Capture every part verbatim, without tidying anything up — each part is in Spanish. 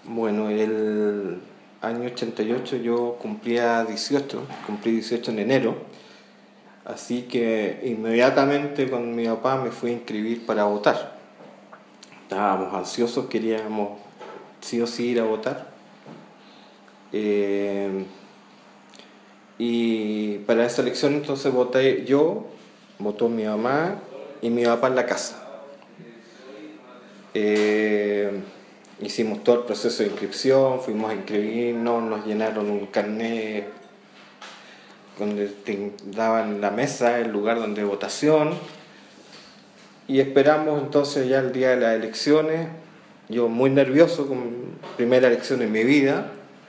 Bueno, el año ochenta y ocho yo cumplía dieciocho, cumplí dieciocho en enero, así que inmediatamente con mi papá me fui a inscribir para votar. Estábamos ansiosos, queríamos sí o sí ir a votar. Eh, y para esa elección entonces voté yo, votó mi mamá y mi papá en la casa. Eh, Hicimos todo el proceso de inscripción, fuimos a inscribirnos, nos llenaron un carnet donde te daban la mesa, el lugar donde votación, y esperamos entonces ya el día de las elecciones. Yo muy nervioso, con primera elección en mi vida,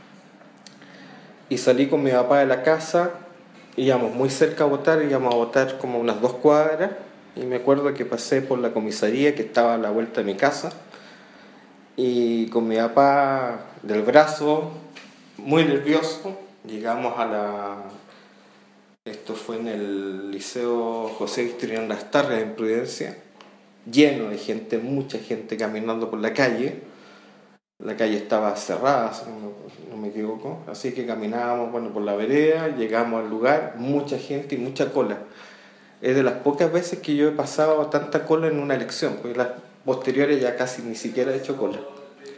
y salí con mi papá de la casa, íbamos muy cerca a votar, íbamos a votar como unas dos cuadras, y me acuerdo que pasé por la comisaría que estaba a la vuelta de mi casa, y con mi papá del brazo, muy nervioso, llegamos a la... Esto fue en el Liceo José Victoriano Lastarria en Providencia, lleno de gente, mucha gente caminando por la calle. La calle estaba cerrada, si no, no me equivoco, así que caminábamos bueno, por la vereda, llegamos al lugar, mucha gente y mucha cola. Es de las pocas veces que yo he pasado tanta cola en una elección, porque las posteriores ya casi ni siquiera he hecho cola.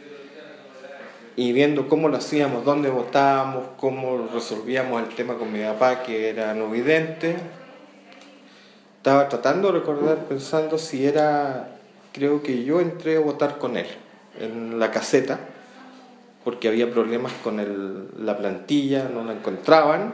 Y viendo cómo lo hacíamos, dónde votábamos, cómo resolvíamos el tema con mi papá, que era no vidente, estaba tratando de recordar, pensando si era, creo que yo entré a votar con él en la caseta, porque había problemas con el, la plantilla, no la encontraban.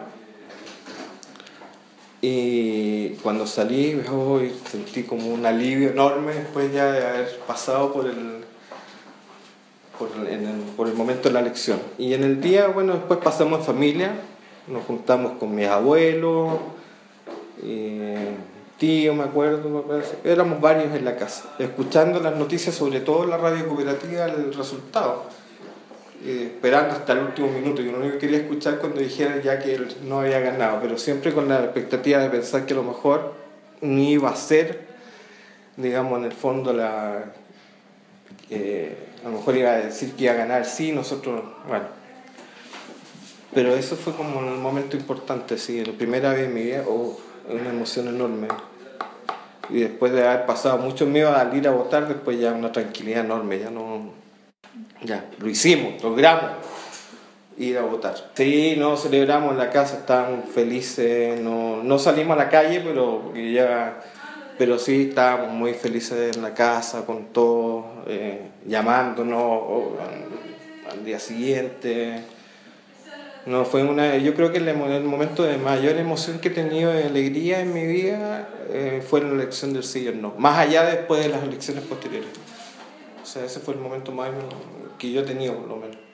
Y cuando salí, oh, sentí como un alivio enorme después ya de haber pasado por el, por el, en el, por el momento de la elección. Y en el día, bueno, después pasamos en familia, nos juntamos con mis abuelos, eh, tío, me acuerdo, me parece. Éramos varios en la casa, escuchando las noticias, sobre todo en la radio cooperativa, el resultado. Eh, esperando hasta el último minuto. Yo lo único que quería escuchar cuando dijeran ya que él no había ganado, pero siempre con la expectativa de pensar que a lo mejor ni iba a ser, digamos, en el fondo la eh, a lo mejor iba a decir que iba a ganar sí, nosotros, bueno, pero eso fue como un momento importante, sí, la primera vez en mi vida, oh, una emoción enorme, y después de haber pasado mucho miedo al ir a votar, después ya una tranquilidad enorme, ya no. Ya, lo hicimos, logramos ir a votar. Sí, no celebramos en la casa, estábamos felices, no, no salimos a la calle, pero, ya, pero sí estábamos muy felices en la casa, con todos, eh, llamándonos oh, al, al día siguiente. No, fue una, yo creo que el, el momento de mayor emoción que he tenido de alegría en mi vida eh, fue la elección del sí y el no, más allá después de las elecciones posteriores. O sea, ese fue el momento más que yo he tenido, por lo menos.